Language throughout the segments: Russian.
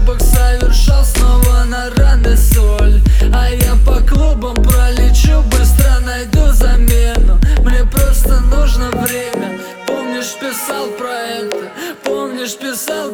ошибок совершал, снова на раны соль. А я по клубам пролечу, быстро найду замену. Мне просто нужно время. Помнишь, писал про это? Помнишь, писал,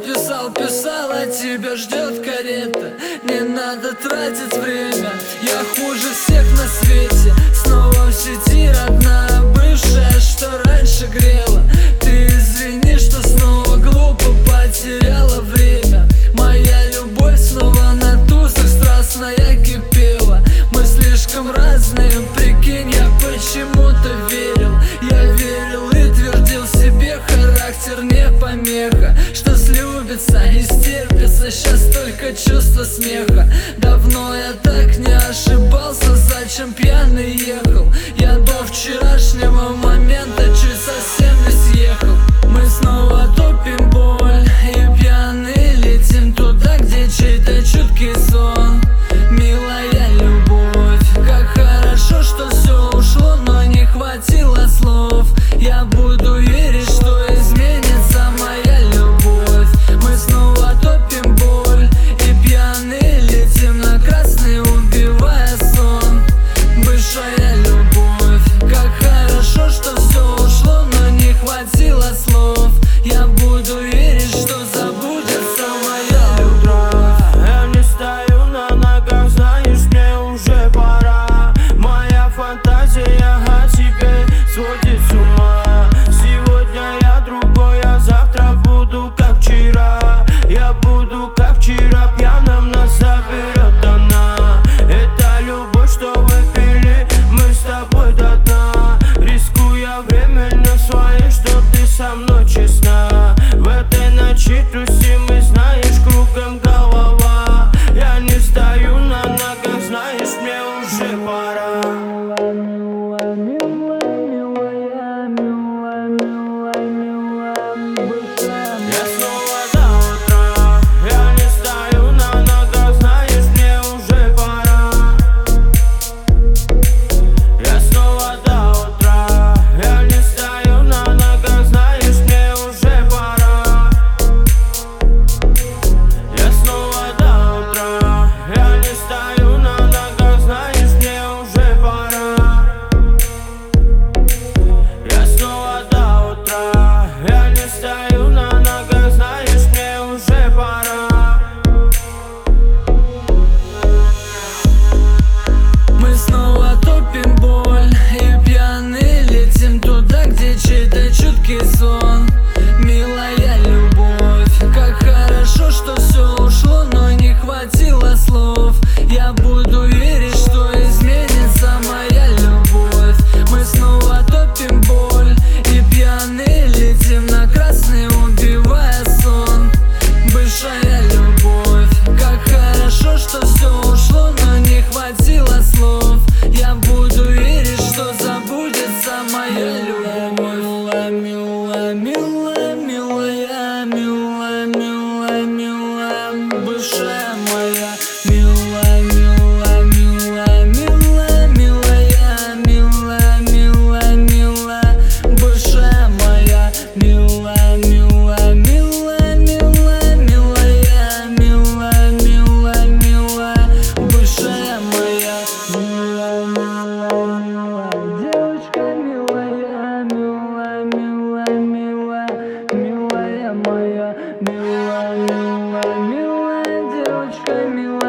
а тебя ждет карета. Не надо тратить время, я хуже всех на свете. Снова в сети родная бывшая, что раньше грела. Ты извини, что снова глупо потеряла время. Моя любовь снова на тусах страстная кипела. Мы слишком разные, прикинь, я почему-то верил. Я верил и твердил себе, характер не помеха. Что слюбится и стерпится, сейчас только чувство смеха. Давно я так не ошибался, зачем пьяный ехал. Я до вчерашнего момента чуть совсем не съехал. Мы снова топим боль и пьяные летим туда, где чей-то чуткий сон. Милая любовь, как хорошо, что все ушло, но не хватило слов. Я буду верить, что изменится моя любовь. Мы снова топим боль и пьяные летим на красный, убивая сон. Бывшая любовь, как хорошо, что все ушло, но не хватило слов. Я буду верить, что забудется моя любовь. Я не стою на ногах, знаешь, мне уже пора. Моя фантазия о тебе сводит с ума. Сегодня я другой, а завтра буду как вчера. Я буду как вчера, пьяным нас заберет она. Это любовь, что выпили мы с тобой до дна. Рискуя временно своей, что ты со мной честна. В этой ночи трусим и знаешь, кругом голова. Я не стою на ногах, знаешь, мне уже пора. Я снова до утра, я не стою на ногах, знаешь, мне уже пора. Я снова до утра, я не стою на ногах, знаешь, мне уже пора. Я снова до утра, я не стою на ногах, знаешь, мне уже пора. Я снова до утра, я не стою на ногах, знаешь, мне уже пора. Мы снова топим боль и пьяные летим туда, где чей-то чуткий сон. Милая любовь, как хорошо, что все ушло, но не хватило слов. Я буду верить, что изменится моя любовь. Мы снова топим боль и пьяные летим на красный, убивая сон. Бывшая любовь, как хорошо, что все ушло, но не хватило слов. Я буду верить, что забудется моя любовь. Милая, милая, милая, милая, милая, милая, бывшая моя. Милая, милая, милая, милая, милая, милая, милая, милая, бывшая моя. Милая, милая, милая, милая, милая, милая, милая, милая, бывшая моя. Милая, милая, милая, девочка милая, милая, милая, милая, милая моя. Милая, милая, милая, девочка милая.